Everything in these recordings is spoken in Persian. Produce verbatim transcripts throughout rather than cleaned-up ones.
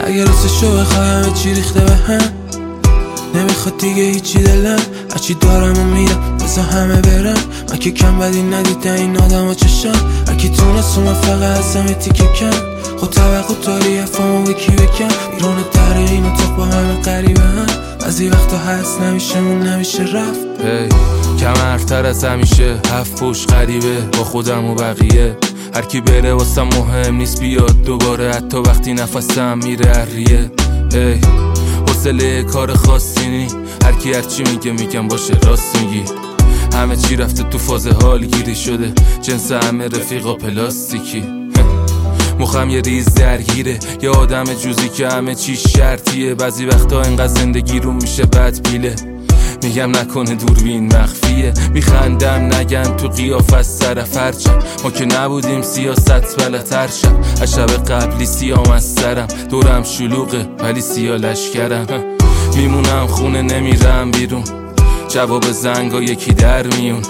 اگه راستشو بخوایم چی ریخته به هم، نمیخواد دیگه هیچی دلم، هرچی دارم و میرم بذار همه برم. من که کم بدی ندیدن این آدم و چشم، هرکی تونست من فقط از همه تیکه کم. خود توقع داری افامو به کی بکن، بیرون در این اتاق با همه قریبه هم. از این وقتا هست نمیشه مون نمیشه رفت. hey, کم حرفتر از همیشه، هفت پشت غریبه با خودم و بقیه. هر کی بره واسم مهم نیست بیاد دوباره، حتی وقتی نفسم میره اریه. hey, حوصله کار خاصی نی، هر کی هر چی میگه میگم باشه راست میگی. همه چی رفته تو فاز حال گیری شده، جنس همه رفیقا پلاستیکی. مخم یه ریز درگیره، یه آدم جوزی که همه چی شرطیه. بعضی وقتا اینقدر زندگی رو میشه بد پیله، میگم نکنه دوربین مخفیه. میخندم نگن تو قیافت سر فرچم، ما که نبودیم سیاست بلتر شم. از شب قبلی سیام از سرم، دورم شلوغه ولی سیا لشکرم. میمونم خونه نمیرم بیرون، جواب زنگا یکی در میون.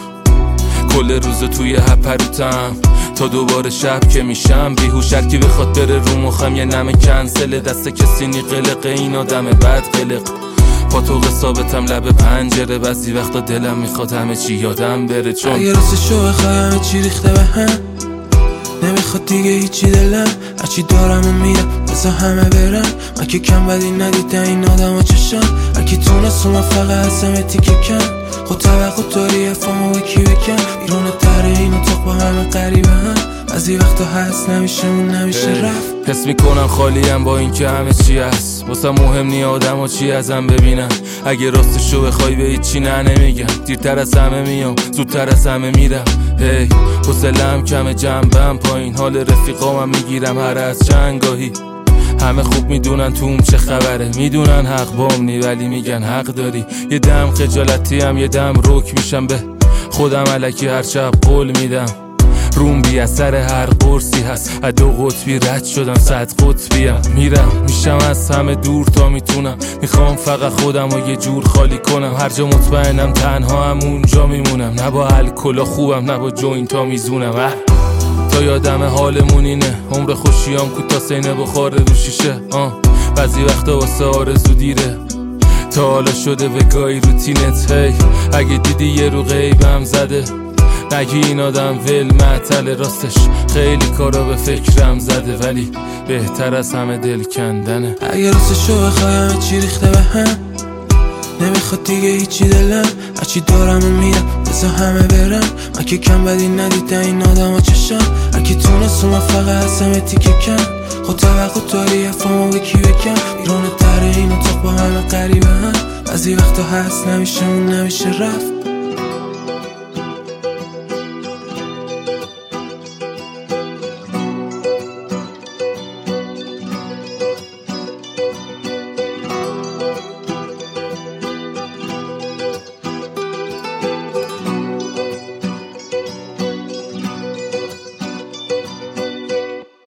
کل روز توی هپروتم تا دوباره شب که میشم بیهوش. هر کی بخواد بره رو مخم یه نمه کنسله، دست کسی نی قلقه این آدم بد قلق. با تو ثابتم لب پنجره، بعضی وقتا دلم میخواد همه چی یادم بره. چون اگه راستشو بخوایم چی ریخته به هم، نمیخواد دیگه هیچی دلم، هرچی دارم و میرم بذار همه برم. من که کم بدی ندیدن این آدم و چشم، هرکی تونست من فقط از همه تیکه کم. خود توقع داری افامو به کی بکن، بیرون در این اتاق با همه قریبه هم. از این وقتا هست نمیشه مون نمیشه رفت. حس میکنم خالیم با این که همه چی هست، واسه مهم نی آدم و چی ازم ببینن. اگه راستشو بخوای به هیچی نه نمیگم، دیرتر از همه میام زودتر از همه میرم. هی حوصله‌ام کمه جنبم پایین، حال رفیقامم میگیرم هر از چندگاهی. همه خوب میدونن توم چه خبره، میدونن حق بام نی ولی میگن حق داری. یه دم خجالتی هم یه دم روک میشم به خودم، الکی هر شب قول میدم. روم بی اثر هر قرصی هست، از دو قطبی رد شدم صد قطبیم. میرم میشم از همه دور تا میتونم، میخوام فقط خودم رو یه جور خالی کنم. هر جا مطمئنم تنها هم اونجا میمونم، نه با الکلا خوبم نه با جوینتا میزونم. تا یادم حالمون اینه، عمر خوشیام کوتاه سینه بخاره رو شیشه. آه بعضی وقتا واسه آرزو دیره، تا حالا شده به گاهی روتینت. هی اگه دیدی یه رو غیبم زده، نگی این آدم ول معطل، راستش خیلی کارا به فکرم زده، ولی بهتر از همه دل کندنه. اگه راستشو بخوایم چی ریخته به هم، نمیخواد دیگه هیچی دلم، هرچی دارم و میرم بذار همه برم. من که کم بدی ندیدن این آدم و چشم، هرکی تونست من فقط از همه تیکه کم. خود توقع داری افامو به کی بکن، بیرون در این اتاق با همه قریبه هم. بعضی وقتا هست نمیشه مون نمیشه رفت.